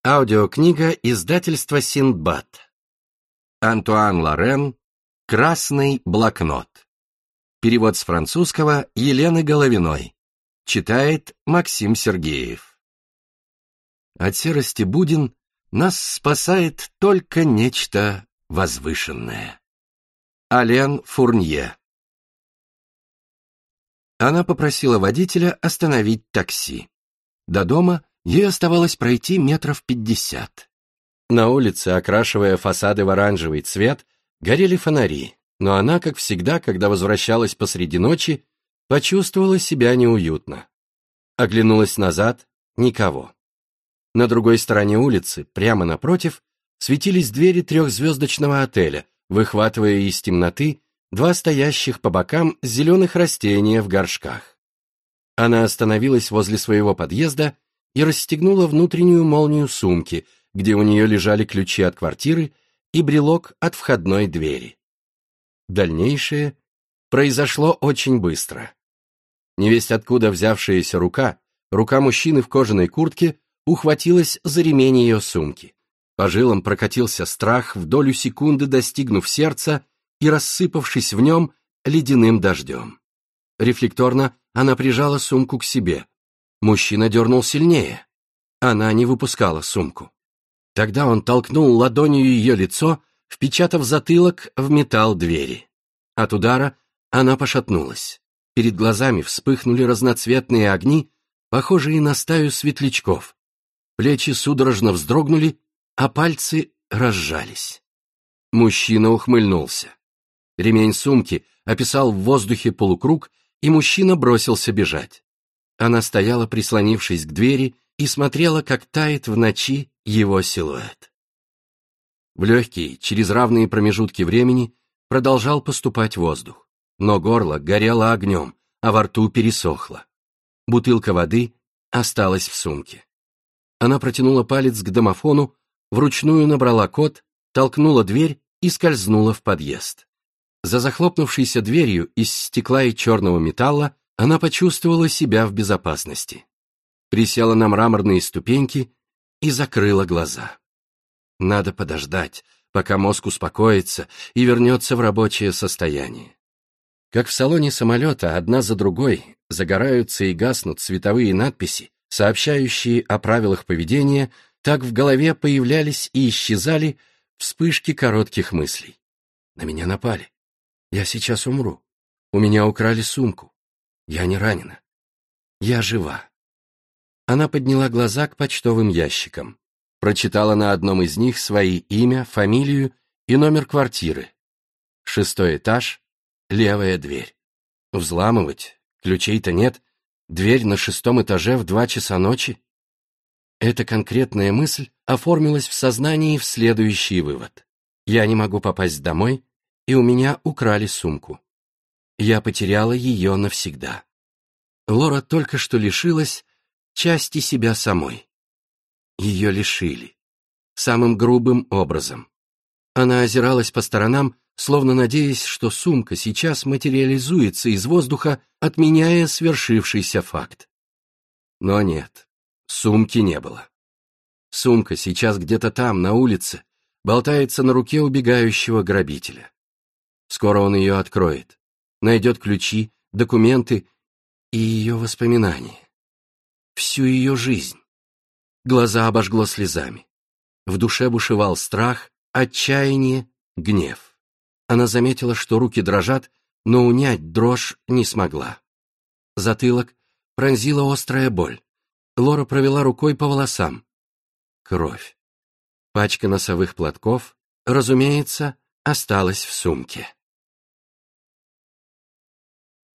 Аудиокнига издательства Синдбад. Антуан Лорен «Красный блокнот». Перевод с французского Елены Головиной. Читает Максим Сергеев. От серости буден нас спасает только нечто возвышенное. Ален Фурнье. Она попросила водителя остановить такси. До дома ей оставалось пройти метров 50. На улице, окрашивая фасады в оранжевый цвет, горели фонари, но она, как всегда, когда возвращалась посреди ночи, почувствовала себя неуютно. Оглянулась назад — никого. На другой стороне улицы, прямо напротив, светились двери трехзвездочного отеля, выхватывая из темноты два стоящих по бокам зеленых растения в горшках. Она остановилась возле своего подъезда и расстегнула внутреннюю молнию сумки, где у нее лежали ключи от квартиры и брелок от входной двери. Дальнейшее произошло очень быстро. Невесть откуда взявшаяся рука мужчины в кожаной куртке, ухватилась за ремень ее сумки. По жилам прокатился страх, в долю секунды достигнув сердца и рассыпавшись в нем ледяным дождем. Рефлекторно она прижала сумку к себе. Мужчина дернул сильнее. Она не выпускала сумку. Тогда он толкнул ладонью ее лицо, впечатав затылок в металл двери. От удара она пошатнулась. Перед глазами вспыхнули разноцветные огни, похожие на стаю светлячков. Плечи судорожно вздрогнули, а пальцы разжались. Мужчина ухмыльнулся. Ремень сумки описал в воздухе полукруг, и мужчина бросился бежать. Она стояла, прислонившись к двери, и смотрела, как тает в ночи его силуэт. В легкие, через равные промежутки времени, продолжал поступать воздух, но горло горело огнем, а во рту пересохло. Бутылка воды осталась в сумке. Она протянула палец к домофону, вручную набрала код, толкнула дверь и скользнула в подъезд. За захлопнувшейся дверью из стекла и черного металла она почувствовала себя в безопасности. Присела на мраморные ступеньки и закрыла глаза. Надо подождать, пока мозг успокоится и вернется в рабочее состояние. Как в салоне самолета одна за другой загораются и гаснут световые надписи, сообщающие о правилах поведения, так в голове появлялись и исчезали вспышки коротких мыслей. На меня напали. Я сейчас умру. У меня украли сумку. Я не ранена. Я жива. Она подняла глаза к почтовым ящикам. Прочитала на одном из них свои имя, фамилию и номер квартиры. 6-й этаж, левая дверь. Взламывать, ключей-то нет, дверь на 6-м этаже в 2 часа ночи. Эта конкретная мысль оформилась в сознании в следующий вывод. Я не могу попасть домой, и у меня украли сумку. Я потеряла ее навсегда. Лора только что лишилась части себя самой. Ее лишили. Самым грубым образом. Она озиралась по сторонам, словно надеясь, что сумка сейчас материализуется из воздуха, отменяя свершившийся факт. Но нет, сумки не было. Сумка сейчас где-то там, на улице, болтается на руке убегающего грабителя. Скоро он ее откроет, найдет ключи, документы и ее воспоминания. Всю ее жизнь. Глаза обожгло слезами. В душе бушевал страх, отчаяние, гнев. Она заметила, что руки дрожат, но унять дрожь не смогла. Затылок пронзила острая боль. Лора провела рукой по волосам. Кровь. Пачка носовых платков, разумеется, осталась в сумке.